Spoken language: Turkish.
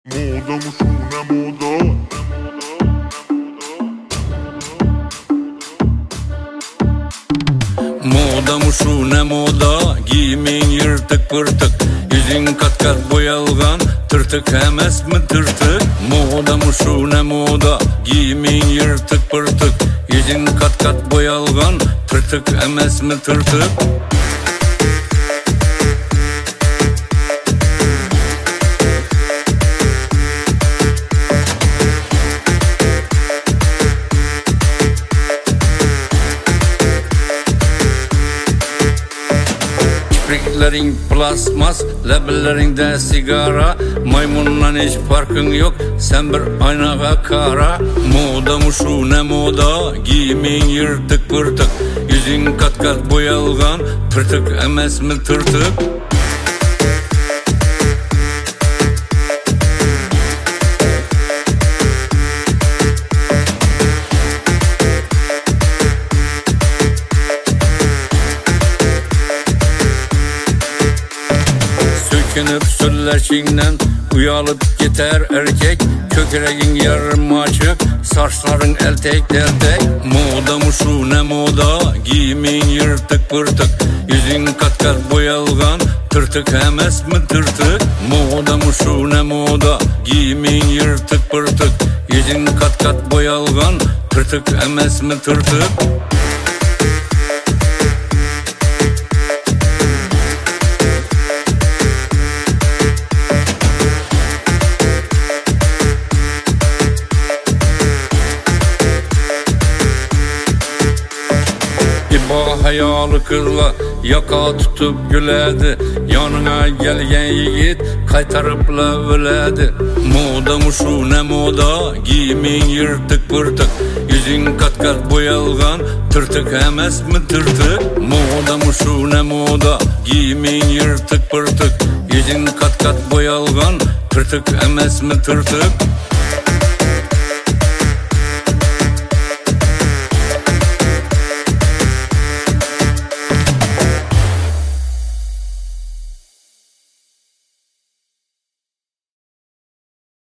Moda mı şu ne moda? Moda mı şu ne moda? Giyimin yırtık pırtık, yüzün kat kat boyalgan, tırtık emes mi tırtık? Moda mı şu ne moda? Giyimin yırtık pırtık, yüzün kat kat boyalgan, tırtık emes mi tırtık? Kipriklerin plasmas, lebellerinde sigara, maymundan hiç farkın yok, sen bir aynağa kara. Moda mı şu ne moda? Giyimin yırtık pırtık, yüzün kat kat boyalgan, tırtık emes mi tırtık? Sökünüp sülleşinden uyalıp gider erkek, kökreğin yarım açık, saçların eltek deltek. Moda mı şu ne moda? Giyimin yırtık pırtık, yüzün kat kat boyalgan, tırtık emes mi tırtık? Moda mı şu ne moda? Giyimin yırtık pırtık, yüzün kat kat boyalgan, tırtık emes mi tırtık? Hayalı kızla yaka tutup güledi, yanına gelgen yiğit kaytarıpla öledi. Moda mı şu ne moda? Giyimin yırtık pırtık, yüzün kat kat boyalgan, tırtık emes mi tırtık? Moda mı şu ne moda? Giyimin yırtık pırtık, yüzün kat kat boyalgan, tırtık emes mi tırtık?